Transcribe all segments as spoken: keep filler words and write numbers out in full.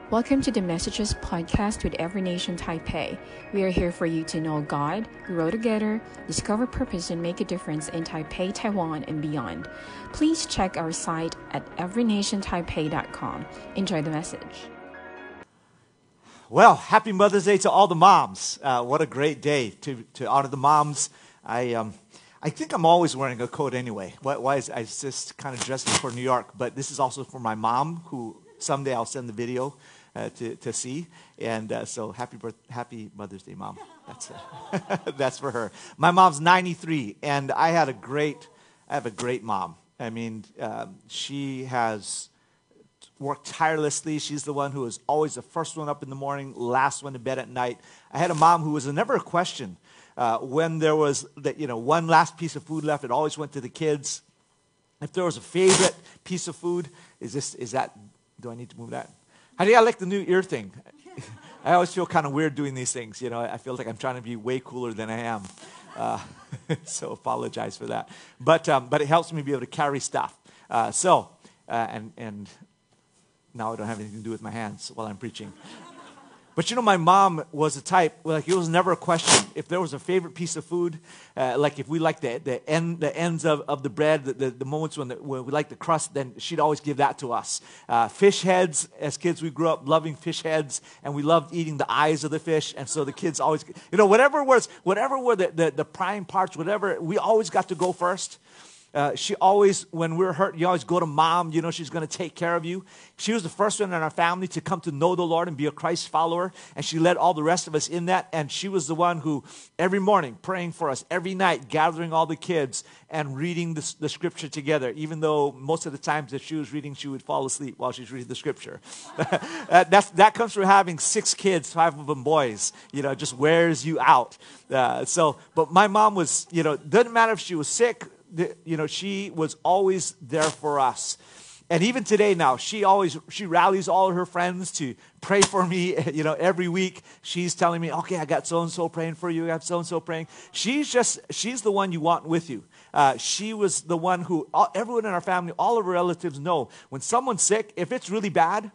Welcome to the Messages podcast with Every Nation Taipei. We are here for you to know God, grow together, discover purpose, and make a difference in Taipei, Taiwan, and beyond. Please check our site at every nation taipei dot com. Enjoy the message. Well, happy Mother's Day to all the moms. Uh, what a great day to, to honor the moms. I um, I think I'm always wearing a coat anyway. Why, why is I just kind of dressing for New York? But this is also for my mom, who someday I'll send the video uh, to to see. And uh, so happy birth, happy Mother's Day, Mom. That's uh, that's for her. My mom's ninety-three, and I had a great I have a great mom. I mean, um, she has worked tirelessly. She's the one who was always the first one up in the morning, last one to bed at night. I had a mom who was never a question. Uh, when there was the, you know one last piece of food left, it always went to the kids. If there was a favorite piece of food, is this is that? Do I need to move that? I think I like the new ear thing. I always feel kind of weird doing these things. You know, I feel like I'm trying to be way cooler than I am. Uh, so apologize for that. But um, but it helps me be able to carry stuff. Uh, so uh, and and. Now I don't have anything to do with my hands while I'm preaching. But you know, my mom was a type, like it was never a question. If there was a favorite piece of food, uh, like if we liked the, the, end, the ends of, of the bread, the, the, the moments when, the, when we liked the crust, then she'd always give that to us. Uh, fish heads, as kids we grew up loving fish heads, and we loved eating the eyes of the fish, and so the kids always, you know, whatever was, whatever were the, the, the prime parts, whatever, we always got to go first. Uh, she always, when we were hurt, you always go to mom. You know she's going to take care of you. She was the first one in our family to come to know the Lord and be a Christ follower. And she led all the rest of us in that. And she was the one who, every morning, praying for us, every night, gathering all the kids and reading the, the scripture together. Even though most of the times that she was reading, she would fall asleep while she's reading the scripture. uh, that's, that comes from having six kids, five of them boys. You know, it just wears you out. Uh, so, but my mom was, you know, doesn't matter if she was sick. The, you know, she was always there for us. And even today now, she always, she rallies all of her friends to pray for me. You know, every week she's telling me, okay, I got so-and-so praying for you. I got so-and-so praying. She's just, she's the one you want with you. Uh, she was the one who, all, everyone in our family, all of our relatives know when someone's sick, if it's really bad,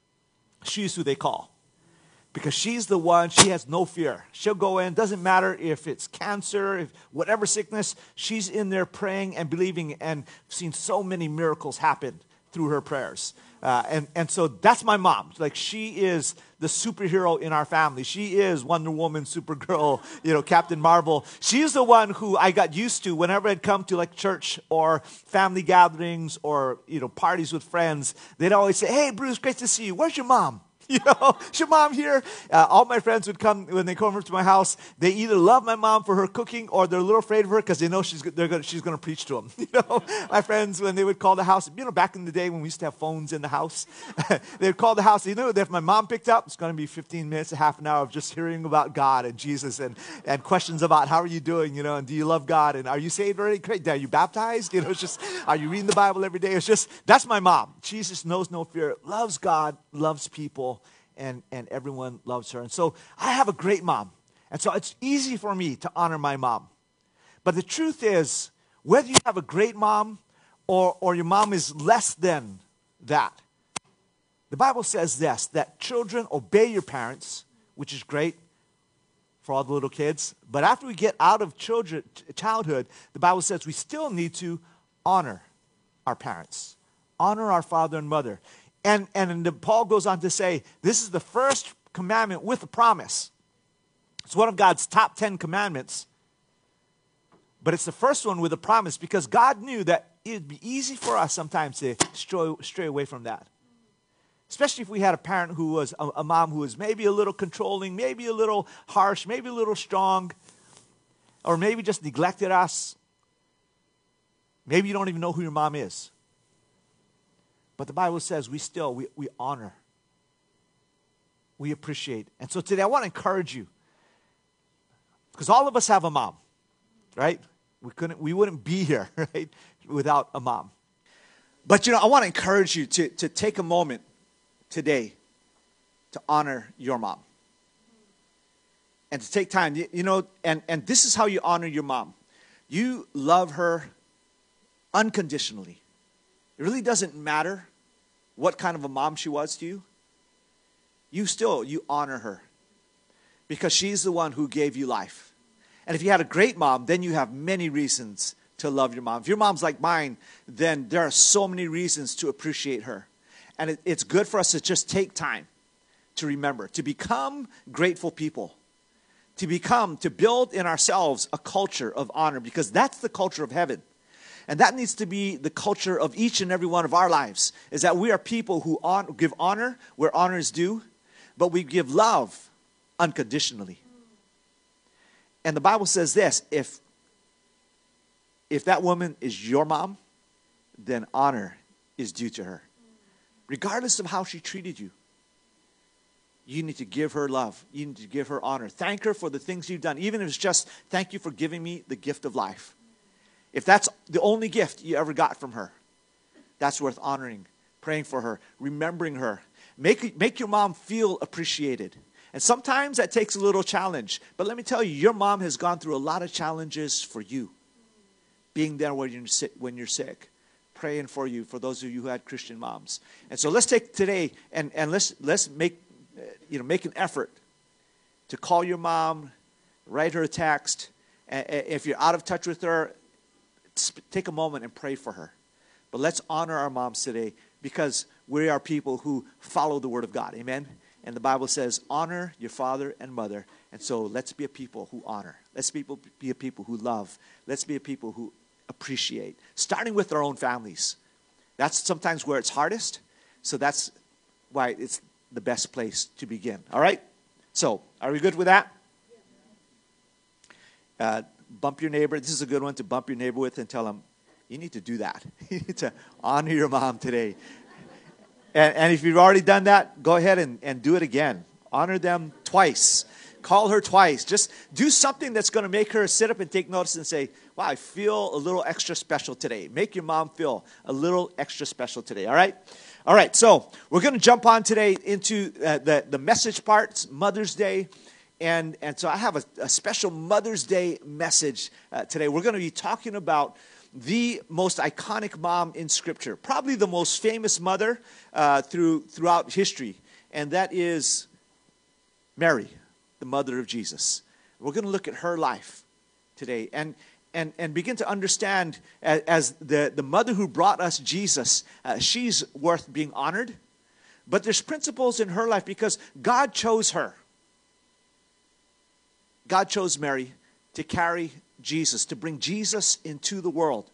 she's who they call. Because she's the one, she has no fear. She'll go in, doesn't matter if it's cancer, if whatever sickness, she's in there praying and believing, and seen so many miracles happen through her prayers. Uh, and, and so that's my mom. Like, she is the superhero in our family. She is Wonder Woman, Supergirl, you know, Captain Marvel. She's the one who I got used to whenever I'd come to like church or family gatherings or, you know, parties with friends. They'd always say, hey, Bruce, great to see you. Where's your mom? You know, is your mom here? Uh, all my friends would come, when they come over to my house, they either love my mom for her cooking or they're a little afraid of her because they know she's they're gonna, she's going to preach to them. You know, my friends, when they would call the house, you know, back in the day when we used to have phones in the house, they would call the house. You know, if my mom picked up, it's going to be fifteen minutes, a half an hour of just hearing about God and Jesus and, and questions about how are you doing, you know, and do you love God? And are you saved already? Great. Are you baptized? You know, it's just, are you reading the Bible every day? It's just, that's my mom. Jesus knows no fear, loves God, loves people. And, and everyone loves her. And so I have a great mom. And so it's easy for me to honor my mom. But the truth is, whether you have a great mom or, or your mom is less than that, the Bible says this, that children obey your parents, which is great for all the little kids. But after we get out of children, childhood, the Bible says we still need to honor our parents, honor our father and mother. And, and the, Paul goes on to say, this is the first commandment with a promise. It's one of God's top ten commandments. But it's the first one with a promise because God knew that it would be easy for us sometimes to stray, stray away from that. Especially if we had a parent who was, a, a mom who was maybe a little controlling, maybe a little harsh, maybe a little strong, or maybe just neglected us. Maybe you don't even know who your mom is. But the Bible says we still, we, we honor. We appreciate. And so today I want to encourage you. Because all of us have a mom, right? We couldn't, we wouldn't be here, right, without a mom. But, you know, I want to encourage you to, to take a moment today to honor your mom. And to take time, you, you know, and, and this is how you honor your mom. You love her unconditionally. It really doesn't matter what kind of a mom she was to you. you still, you honor her because she's the one who gave you life. And if you had a great mom, then you have many reasons to love your mom. If your mom's like mine, then there are so many reasons to appreciate her. And it, it's good for us to just take time to remember, to become grateful people, to become, to build in ourselves a culture of honor, because that's the culture of heaven. And that needs to be the culture of each and every one of our lives, is that we are people who on, give honor where honor is due, but we give love unconditionally. And the Bible says this, if, if that woman is your mom, then honor is due to her. Regardless of how she treated you, you need to give her love. You need to give her honor. Thank her for the things you've done, even if it's just, thank you for giving me the gift of life. If that's the only gift you ever got from her, that's worth honoring, praying for her, remembering her. Make, make your mom feel appreciated. And sometimes that takes a little challenge. But let me tell you, your mom has gone through a lot of challenges for you. Being there when you're sick, when you're sick. Praying for you, for those of you who had Christian moms. And so let's take today and, and let's, let's make, you know, make an effort to call your mom, write her a text. And if you're out of touch with her, take a moment and pray for her. But let's honor our moms today because we are people who follow the Word of God. Amen? And the Bible says, honor your father and mother. And so let's be a people who honor. Let's be, be a people who love. Let's be a people who appreciate. Starting with our own families. That's sometimes where it's hardest. So that's why it's the best place to begin. All right? So, are we good with that? Uh, bump your neighbor. This is a good one to bump your neighbor with and tell them, you need to do that. You need to honor your mom today. And, and if you've already done that, go ahead and, and do it again. Honor them twice. Call her twice. Just do something that's going to make her sit up and take notice and say, wow, I feel a little extra special today. Make your mom feel a little extra special today, all right? All right, so we're going to jump on today into uh, the, the message parts, Mother's Day. And, and so I have a, a special Mother's Day message uh, today. We're going to be talking about the most iconic mom in Scripture, probably the most famous mother uh, through throughout history, and that is Mary, the mother of Jesus. We're going to look at her life today and and, and begin to understand as, as the, the mother who brought us Jesus, uh, she's worth being honored, but there's principles in her life because God chose her. God chose Mary to carry Jesus, to bring Jesus into the world.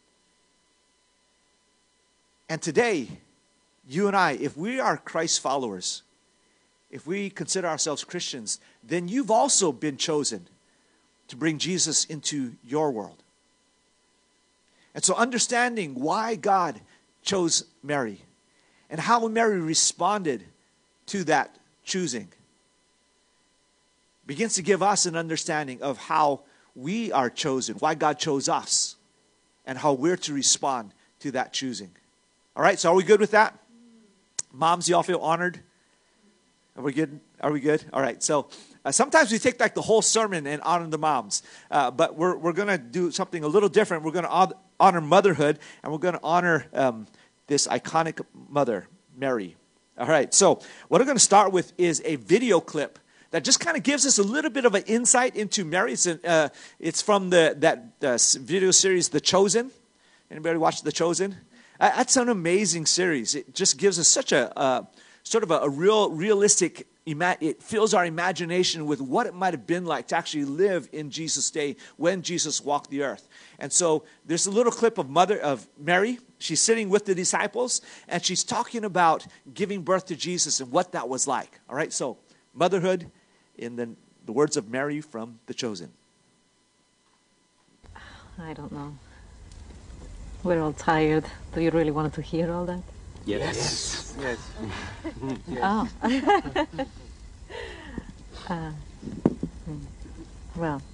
And today, you and I, if we are Christ followers, if we consider ourselves Christians, then you've also been chosen to bring Jesus into your world. And so understanding why God chose Mary and how Mary responded to that choosing begins to give us an understanding of how we are chosen, why God chose us, and how we're to respond to that choosing. All right, so are we good with that? Moms, y'all feel honored? Are we good? Are we good? All right, so uh, sometimes we take like the whole sermon and honor the moms, uh, but we're, we're going to do something a little different. We're going to honor motherhood, and we're going to honor um, this iconic mother, Mary. All right, so what I'm going to start with is a video clip that just kind of gives us a little bit of an insight into Mary. It's, uh, it's from the that uh, video series, The Chosen. Anybody watch The Chosen? Uh, that's an amazing series. It just gives us such a uh, sort of a, a real, realistic. Ima- it fills our imagination with what it might have been like to actually live in Jesus' day when Jesus walked the earth. And so there's a little clip of mother of Mary. She's sitting with the disciples, and she's talking about giving birth to Jesus and what that was like. All right, so motherhood. In the, the words of Mary from The Chosen. I don't know. We're all tired. Do you really want to hear all that? Yes. Yes. Yes. Oh. uh, well,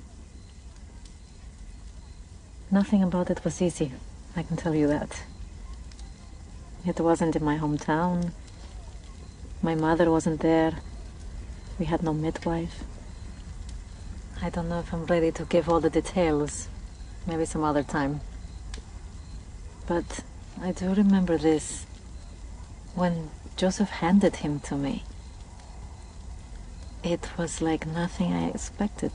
nothing about it was easy. I can tell you that. It wasn't in my hometown. My mother wasn't there. We had no midwife. I don't know if I'm ready to give all the details. Maybe some other time. But I do remember this. When Joseph handed him to me, It was like nothing I expected.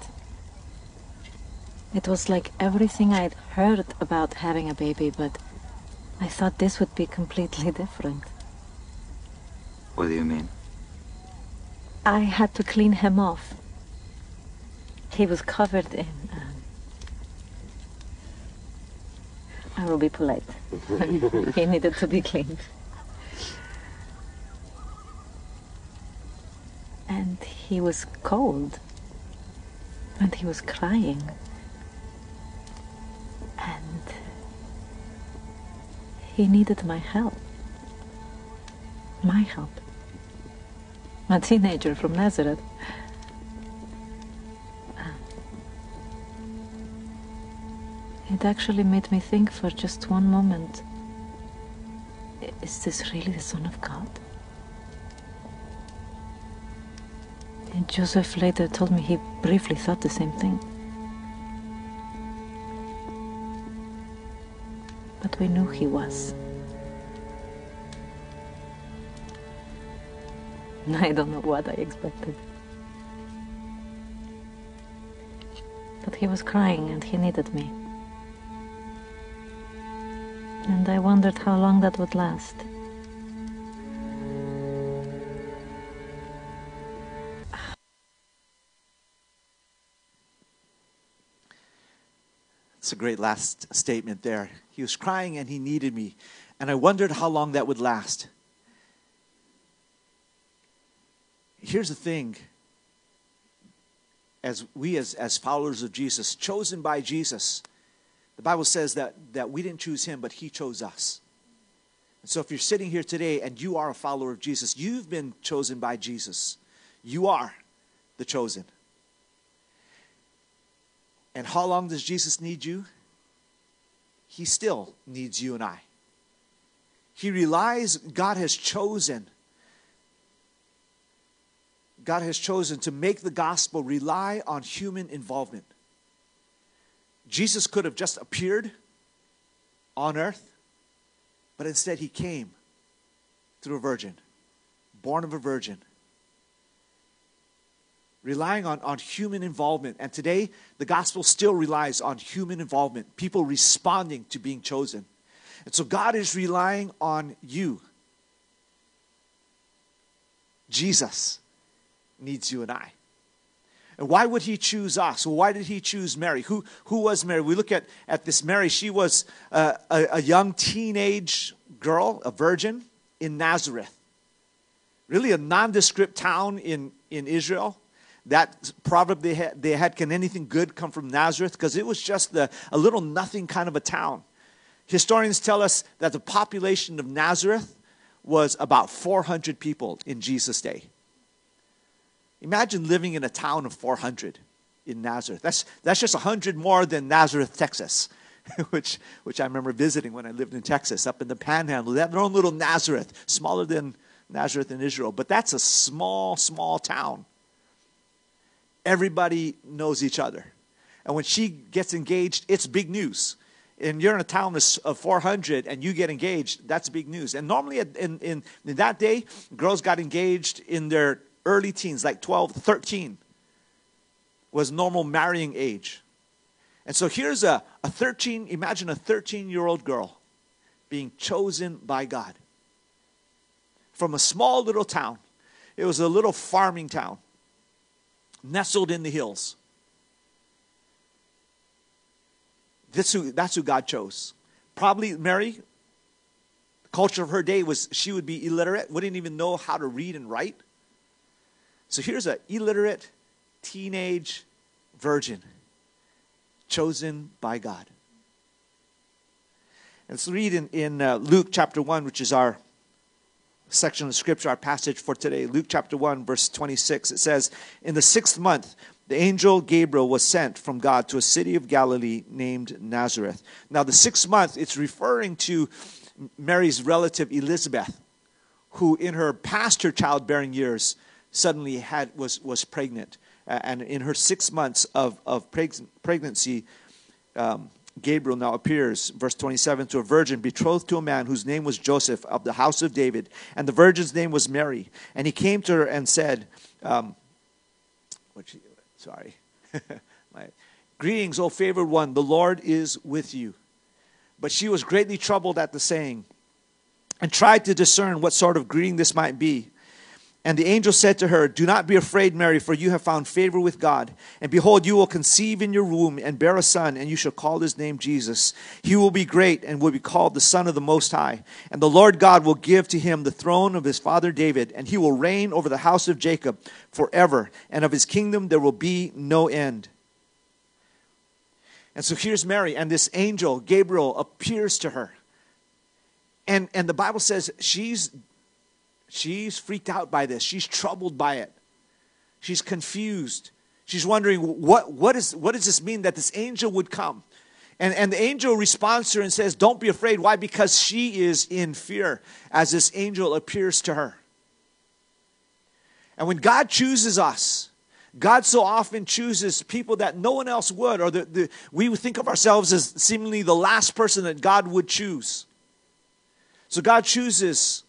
It was like everything I'd heard about having a baby, but I thought this would be completely different. What do you mean? I had to clean him off. He was covered in... Um, I will be polite. He needed to be cleaned. And he was cold. And he was crying. And he needed my help. My help. A teenager from Nazareth. It actually made me think for just one moment, is this really the Son of God? And Joseph later told me he briefly thought the same thing. But we knew he was. I don't know what I expected. But he was crying and he needed me. And I wondered how long that would last. It's a great last statement there. He was crying and he needed me. And I wondered how long that would last. Here's the thing. As we as, as followers of Jesus, chosen by Jesus, the Bible says that, that we didn't choose him, but he chose us. And so if you're sitting here today and you are a follower of Jesus, you've been chosen by Jesus. You are the chosen. And how long does Jesus need you? He still needs you and I. He relies, God has chosen. God has chosen to make the gospel rely on human involvement. Jesus could have just appeared on earth, but instead he came through a virgin, born of a virgin, relying on, on human involvement. And today, the gospel still relies on human involvement, people responding to being chosen. And so God is relying on you. Jesus needs you and I. And why would he choose us? Well, why did he choose Mary? Who, who was Mary? We look at, at this Mary. She was uh, a, a young teenage girl, a virgin in Nazareth. Really a nondescript town in, in Israel. That proverb they had, they had, can anything good come from Nazareth? Because it was just the, a little nothing kind of a town. Historians tell us that the population of Nazareth was about four hundred people in Jesus' day. Imagine living in a town of four hundred in Nazareth. That's, that's just one hundred more than Nazareth, Texas, which, which I remember visiting when I lived in Texas, up in the Panhandle. They have their own little Nazareth, smaller than Nazareth in Israel. But that's a small, small town. Everybody knows each other. And when she gets engaged, it's big news. And you're in a town of four hundred and you get engaged, that's big news. And normally in, in, in that day, girls got engaged in their early teens, like twelve, thirteen was normal marrying age. And so here's a, a thirteen, imagine a thirteen-year-old girl being chosen by God. From a small little town. It was a little farming town, nestled in the hills. That's who, that's who God chose. Probably Mary, the culture of her day was she would be illiterate, wouldn't even know how to read and write. So here's an illiterate teenage virgin chosen by God. And let's read in, in uh, Luke chapter one, which is our section of scripture, our passage for today. Luke chapter one, verse twenty-six. It says, in the sixth month, the angel Gabriel was sent from God to a city of Galilee named Nazareth. Now the sixth month, it's referring to Mary's relative Elizabeth, who in her past her childbearing years suddenly had was, was pregnant. Uh, and in her six months of, of preg- pregnancy, um, Gabriel now appears, verse twenty-seven, to a virgin betrothed to a man whose name was Joseph of the house of David. And the virgin's name was Mary. And he came to her and said, um, what she, sorry. My, greetings, O favored one, the Lord is with you. But she was greatly troubled at the saying, and tried to discern what sort of greeting this might be. And the angel said to her, do not be afraid, Mary, for you have found favor with God. And behold, you will conceive in your womb and bear a son, and you shall call his name Jesus. He will be great and will be called the Son of the Most High. And the Lord God will give to him the throne of his father David, and he will reign over the house of Jacob forever. And of his kingdom there will be no end. And so here's Mary, and this angel, Gabriel, appears to her. And, and the Bible says she's She's freaked out by this. She's troubled by it. She's confused. She's wondering, what, what, is, what does this mean that this angel would come? And, and the angel responds to her and says, don't be afraid. Why? Because she is in fear as this angel appears to her. And when God chooses us, God so often chooses people that no one else would. Or the, the, we would think of ourselves as seemingly the last person that God would choose. So God chooses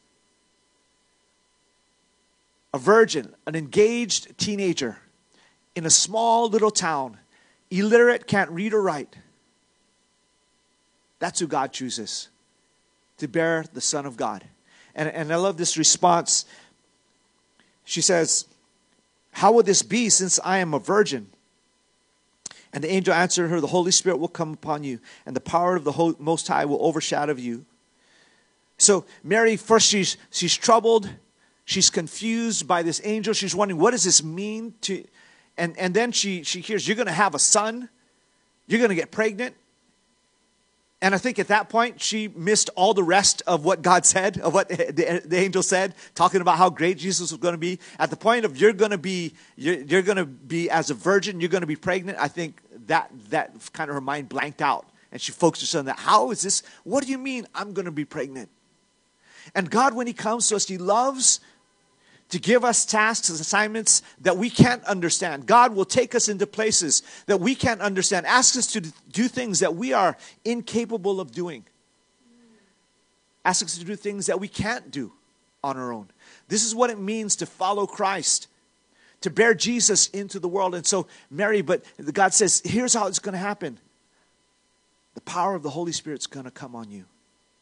a virgin, an engaged teenager in a small little town, illiterate, can't read or write. That's who God chooses to bear the Son of God. And, and I love this response. She says, how will this be since I am a virgin? And the angel answered her, the Holy Spirit will come upon you, and the power of the Most High will overshadow you. So Mary, first she's, she's troubled. She's confused by this angel. She's wondering, what does this mean to, and, and then she, she hears, you're going to have a son. You're going to get pregnant. And I think at that point, she missed all the rest of what God said, of what the, the angel said, talking about how great Jesus was going to be. At the point of you're going to be, you're, you're going to be as a virgin, you're going to be pregnant. I think that, that kind of her mind blanked out. And she focused on that. How is this? What do you mean I'm going to be pregnant? And God, when he comes to us, he loves to give us tasks and assignments that we can't understand. God will take us into places that we can't understand. Ask us to do things that we are incapable of doing. Ask us to do things that we can't do on our own. This is what it means to follow Christ, to bear Jesus into the world. And so Mary, but God says, here's how it's going to happen. The power of the Holy Spirit is going to come on you.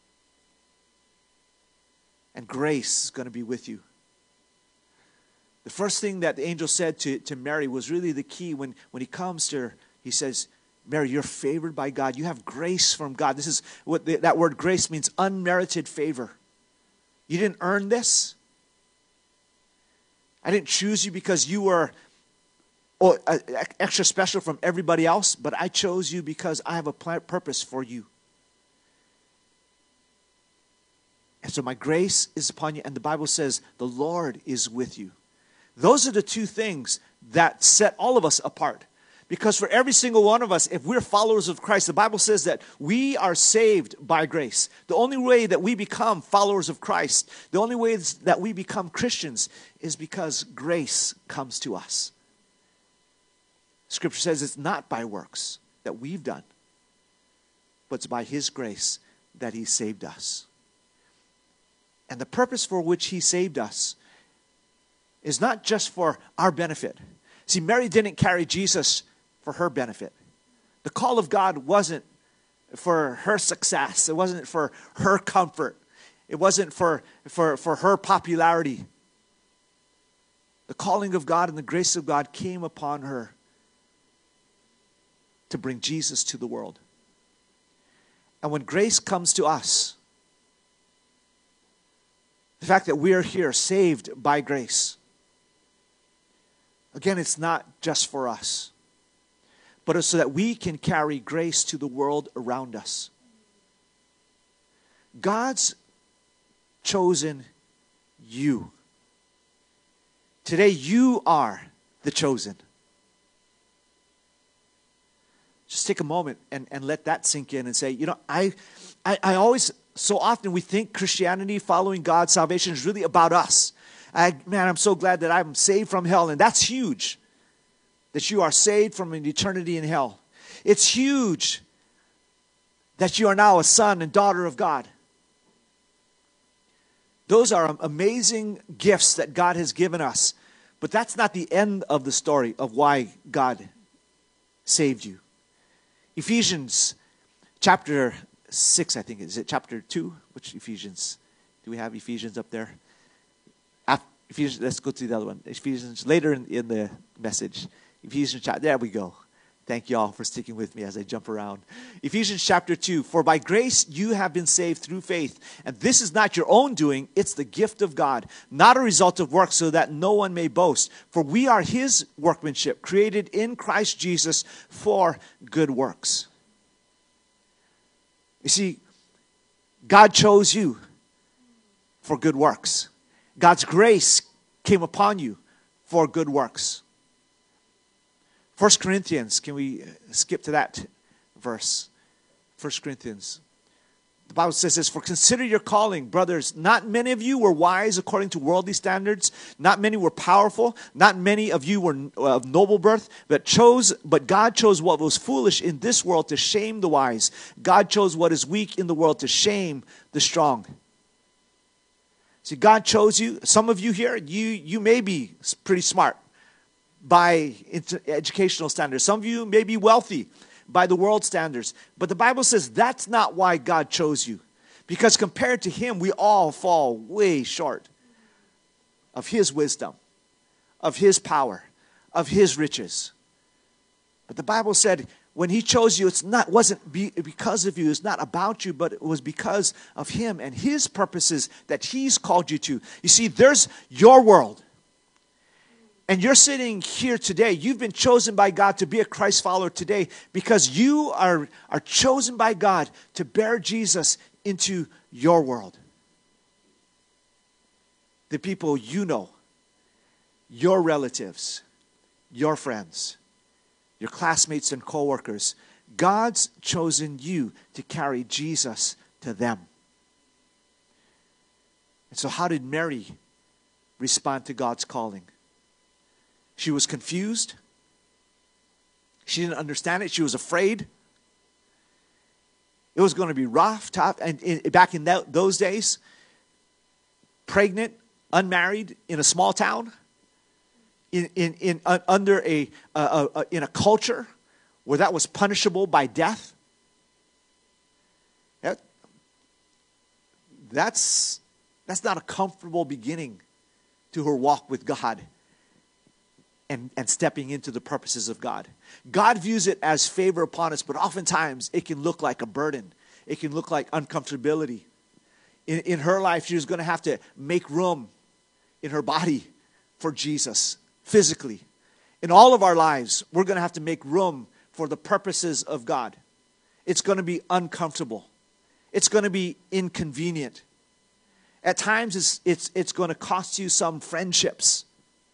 And grace is going to be with you. The first thing that the angel said to, to Mary was really the key. When, when he comes to her, he says, Mary, you're favored by God. You have grace from God. This is what the, that word grace means, unmerited favor. You didn't earn this. I didn't choose you because you were oh, uh, extra special from everybody else, but I chose you because I have a plan, purpose for you. And so my grace is upon you. And the Bible says the Lord is with you. Those are the two things that set all of us apart. Because for every single one of us, if we're followers of Christ, the Bible says that we are saved by grace. The only way that we become followers of Christ, the only way that we become Christians is because grace comes to us. Scripture says it's not by works that we've done, but it's by his grace that he saved us. And the purpose for which he saved us is not just for our benefit. See, Mary didn't carry Jesus for her benefit. The call of God wasn't for her success. It wasn't for her comfort. It wasn't for, for, for her popularity. The calling of God and the grace of God came upon her to bring Jesus to the world. And when grace comes to us, the fact that we are here saved by grace, again, it's not just for us, but it's so that we can carry grace to the world around us. God's chosen you. Today, you are the chosen. Just take a moment and, and let that sink in and say, you know, I, I, I always, so often we think Christianity, following God's salvation, is really about us. I, man, I'm so glad that I'm saved from hell. And that's huge, that you are saved from an eternity in hell. It's huge that you are now a son and daughter of God. Those are amazing gifts that God has given us. But that's not the end of the story of why God saved you. Ephesians chapter six, I think. Is it chapter two? Which Ephesians? Do we have Ephesians up there? After Ephesians, let's go to the other one. Ephesians, later in, in the message. Ephesians chapter, there we go. Thank you all for sticking with me as I jump around. Ephesians chapter two. For by grace you have been saved through faith. And this is not your own doing. It's the gift of God. Not a result of works, so that no one may boast. For we are his workmanship, created in Christ Jesus for good works. You see, God chose you for good works. God's grace came upon you for good works. First Corinthians, can we skip to that verse? First Corinthians. The Bible says this, for consider your calling, brothers. Not many of you were wise according to worldly standards. Not many were powerful. Not many of you were of noble birth. But chose, but God chose what was foolish in this world to shame the wise. God chose what is weak in the world to shame the strong. See, God chose you. Some of you here, you, you may be pretty smart by educational standards. Some of you may be wealthy by the world standards. But the Bible says that's not why God chose you. Because compared to him, we all fall way short of his wisdom, of his power, of his riches. But the Bible said when he chose you, it's not wasn't be, because of you, it's not about you, but it was because of him and his purposes that he's called you to. You see, there's your world. And you're sitting here today. You've been chosen by God to be a Christ follower today because you are, are chosen by God to bear Jesus into your world. The people you know, your relatives, your friends, your classmates and co-workers. God's chosen you to carry Jesus to them. And so how did Mary respond to God's calling? She was confused. She didn't understand it. She was afraid. It was going to be rough, tough. And in, back in that, those days, pregnant, unmarried, in a small town, in in, in uh, under a uh, uh, in a culture where that was punishable by death. That, that's that's not a comfortable beginning to her walk with God. And, and stepping into the purposes of God. God views it as favor upon us, but oftentimes it can look like a burden. It can look like uncomfortability. In, in her life, she was going to have to make room in her body for Jesus, physically. In all of our lives, we're going to have to make room for the purposes of God. It's going to be uncomfortable. It's going to be inconvenient. At times, it's, it's, it's going to cost you some friendships.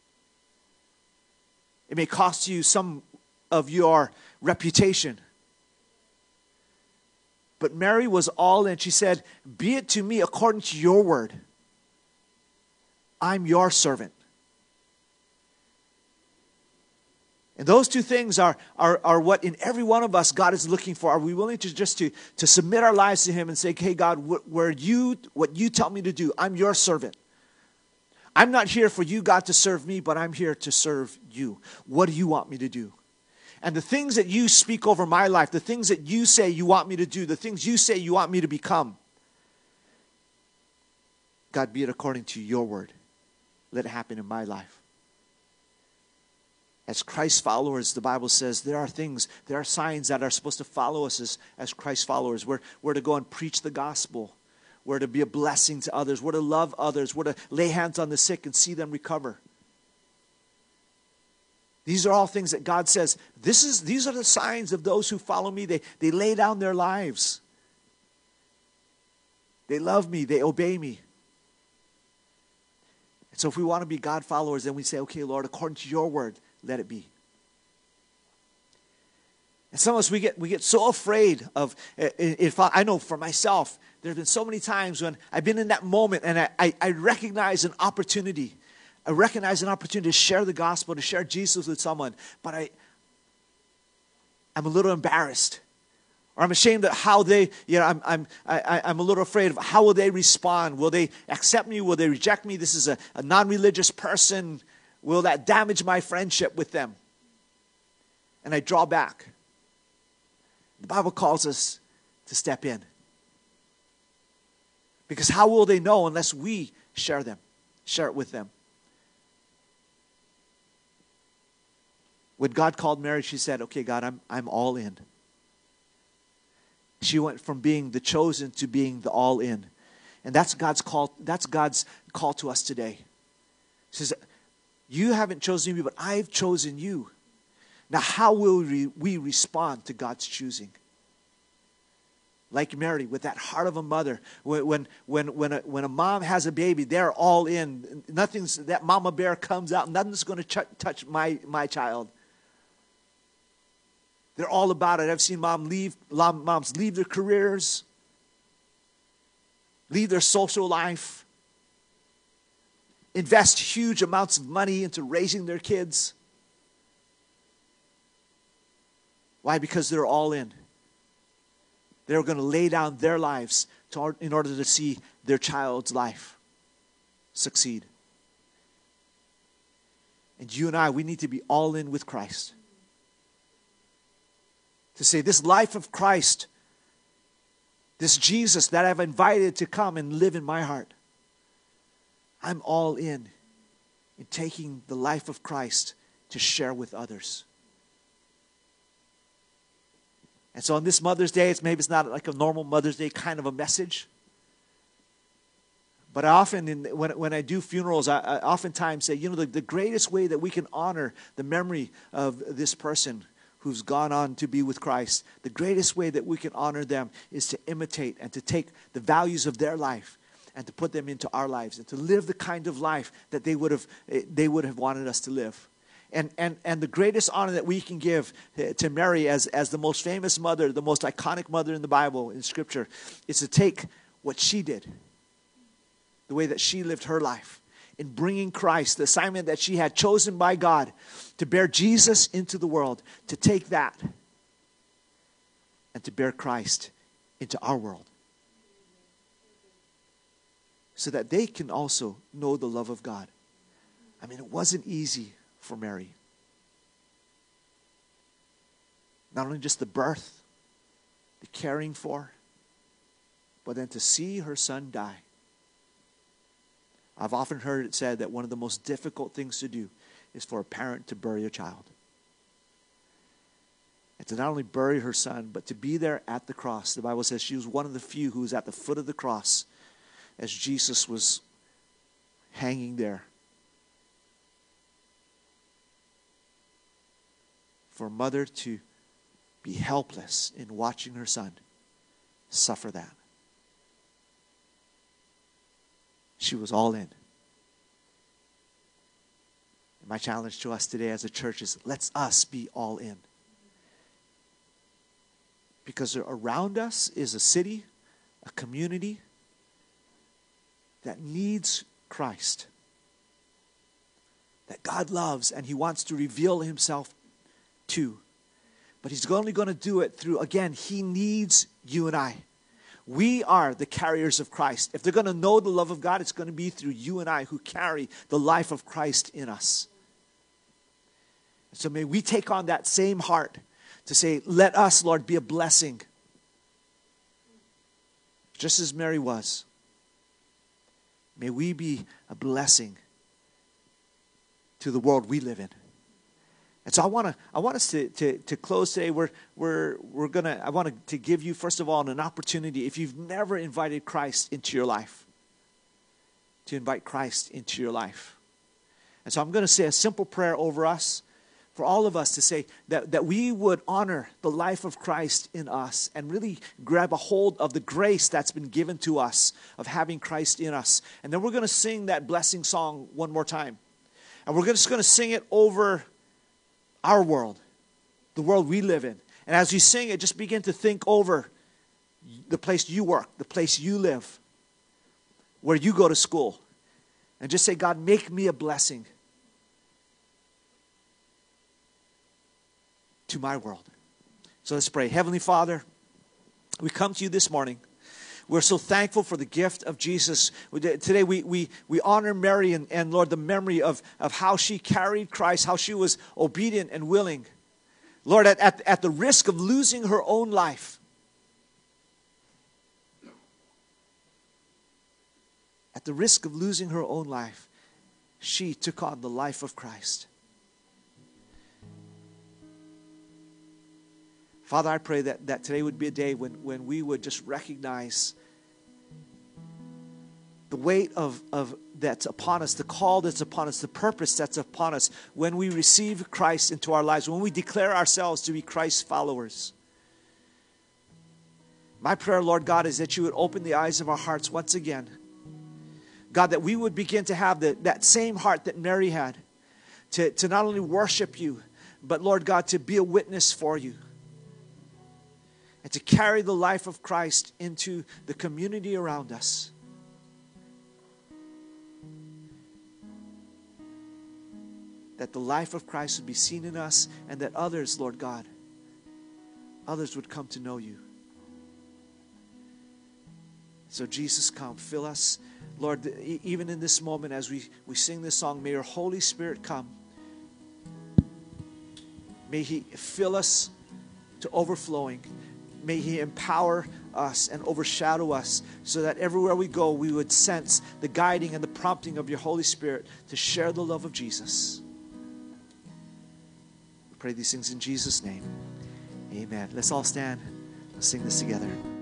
It may cost you some of your reputation. But Mary was all in. She said, be it to me according to your word. I'm your servant. And those two things are, are, are what in every one of us God is looking for. Are we willing to just to, to submit our lives to him and say, hey God, wh- where you, what you tell me to do, I'm your servant. I'm not here for you, God, to serve me, but I'm here to serve you. What do you want me to do? And the things that you speak over my life, the things that you say you want me to do, the things you say you want me to become, God, be it according to your word. Let it happen in my life. As Christ followers, the Bible says there are things, there are signs that are supposed to follow us as, as Christ followers. We're, we're to go and preach the gospel. We're to be a blessing to others. We're to love others. We're to lay hands on the sick and see them recover. These are all things that God says, this is, these are the signs of those who follow me. They, they lay down their lives. They love me. They obey me. And so if we want to be God followers, then we say, okay, Lord, according to your word, let it be. And some of us, we get we get so afraid of, if I, I know for myself, there have been so many times when I've been in that moment and I, I, I recognize an opportunity. I recognize an opportunity to share the gospel, to share Jesus with someone, but I, I'm a little embarrassed. Or I'm ashamed of how they, you know, I'm, I'm, I, I'm a little afraid of how will they respond? Will they accept me? Will they reject me? This is a, a non-religious person. Will that damage my friendship with them? And I draw back. The Bible calls us to step in. Because how will they know unless we share them, share it with them? When God called Mary, she said, okay, God, I'm, I'm all in. She went from being the chosen to being the all in. And that's God's call, that's God's call to us today. He says, you haven't chosen me, but I've chosen you. Now, how will we, we respond to God's choosing? Like Mary, with that heart of a mother, when when when when a, when a mom has a baby, they're all in. Nothing's that mama bear comes out. Nothing's going to ch- touch my my child. They're all about it. I've seen mom leave moms leave their careers, leave their social life, invest huge amounts of money into raising their kids. Why? Because they're all in. They're going to lay down their lives to, in order to see their child's life succeed. And you and I, we need to be all in with Christ. To say, this life of Christ, this Jesus that I've invited to come and live in my heart, I'm all in, in taking the life of Christ to share with others. And so on this Mother's Day, it's maybe it's not like a normal Mother's Day kind of a message. But I often, in, when, when I do funerals, I, I oftentimes say, you know, the, the greatest way that we can honor the memory of this person who's gone on to be with Christ, the greatest way that we can honor them is to imitate and to take the values of their life and to put them into our lives and to live the kind of life that they would have, they would have wanted us to live. And, and and the greatest honor that we can give to Mary as, as the most famous mother, the most iconic mother in the Bible, in Scripture, is to take what she did, the way that she lived her life, in bringing Christ, the assignment that she had chosen by God to bear Jesus into the world, to take that and to bear Christ into our world. So that they can also know the love of God. I mean, it wasn't easy for Mary. Not only just the birth, the caring for, but then to see her son die. I've often heard it said that one of the most difficult things to do is for a parent to bury a child. And to not only bury her son, but to be there at the cross. The Bible says she was one of the few who was at the foot of the cross as Jesus was hanging there. For a mother to be helpless in watching her son suffer that. She was all in. And my challenge to us today as a church is, let's us be all in. Because around us is a city, a community that needs Christ. That God loves and He wants to reveal Himself to. But He's only going to do it through, again, He needs you and I. We are the carriers of Christ. If they're going to know the love of God, it's going to be through you and I who carry the life of Christ in us. So may we take on that same heart to say, let us, Lord, be a blessing. Just as Mary was. May we be a blessing to the world we live in. And so I want to I want us to, to, to close today. We're we're we're gonna I want to give you, first of all, an opportunity, if you've never invited Christ into your life, to invite Christ into your life. And so I'm going to say a simple prayer over us, for all of us, to say that, that we would honor the life of Christ in us and really grab a hold of the grace that's been given to us of having Christ in us. And then we're going to sing that blessing song one more time. And we're just going to sing it over our world, the world we live in. And as you sing it, just begin to think over the place you work, the place you live, where you go to school. And just say, God, make me a blessing to my world. So let's pray. Heavenly Father, we come to you this morning. We're so thankful for the gift of Jesus. Today we, we, we honor Mary and, and Lord, the memory of, of how she carried Christ, how she was obedient and willing. Lord, at, at, at the risk of losing her own life. At the risk of losing her own life, she took on the life of Christ. Father, I pray that, that today would be a day when, when we would just recognize the weight of, of that's upon us, the call that's upon us, the purpose that's upon us when we receive Christ into our lives, when we declare ourselves to be Christ's followers. My prayer, Lord God, is that you would open the eyes of our hearts once again. God, that we would begin to have the, that same heart that Mary had, to, to not only worship you, but Lord God, to be a witness for you. And to carry the life of Christ into the community around us. That the life of Christ would be seen in us, and that others, Lord God, others would come to know you. So Jesus, come, fill us. Lord, even in this moment as we, we sing this song, may your Holy Spirit come. May He fill us to overflowing. May He empower us and overshadow us so that everywhere we go, we would sense the guiding and the prompting of your Holy Spirit to share the love of Jesus. We pray these things in Jesus' name. Amen. Let's all stand. Let's sing this together.